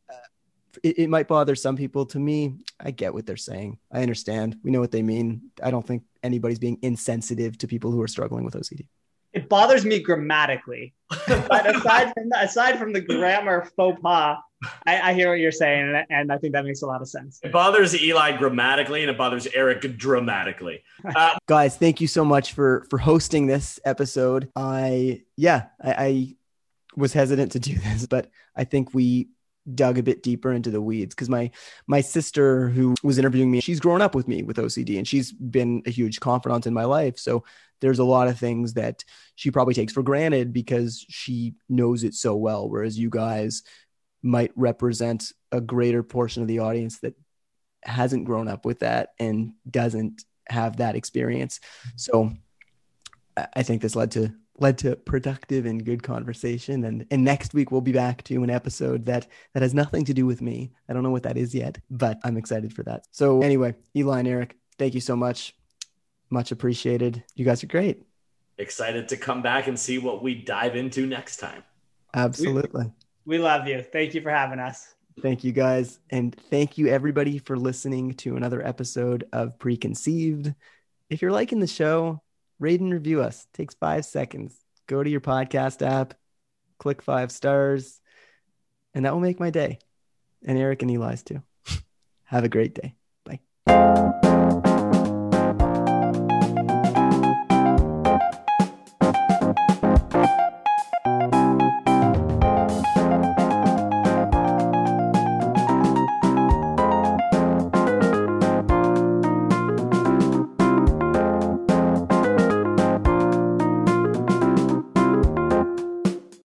it might bother some people. To me, I get what they're saying. I understand. We know what they mean. I don't think anybody's being insensitive to people who are struggling with OCD. It bothers me grammatically. But aside from the grammar faux pas, I hear what you're saying, and I think that makes a lot of sense. It bothers Eli grammatically, and it bothers Eric dramatically. Guys, thank you so much for hosting this episode. I was hesitant to do this, but I think we dug a bit deeper into the weeds because my sister who was interviewing me, she's grown up with me with OCD and she's been a huge confidant in my life. So there's a lot of things that she probably takes for granted because she knows it so well. Whereas you guys might represent a greater portion of the audience that hasn't grown up with that and doesn't have that experience. So I think this led to productive and good conversation. And next week we'll be back to an episode that has nothing to do with me. I don't know what that is yet, but I'm excited for that. So anyway, Eli and Eric, thank you so much. Much appreciated. You guys are great. Excited to come back and see what we dive into next time. Absolutely. We love you. Thank you for having us. Thank you guys. And thank you everybody for listening to another episode of Preconceived. If you're liking the show, rate and review us. It takes 5 seconds. Go to your podcast app, click 5 stars, and that will make my day. And Eric and Eli's too. Have a great day. Bye.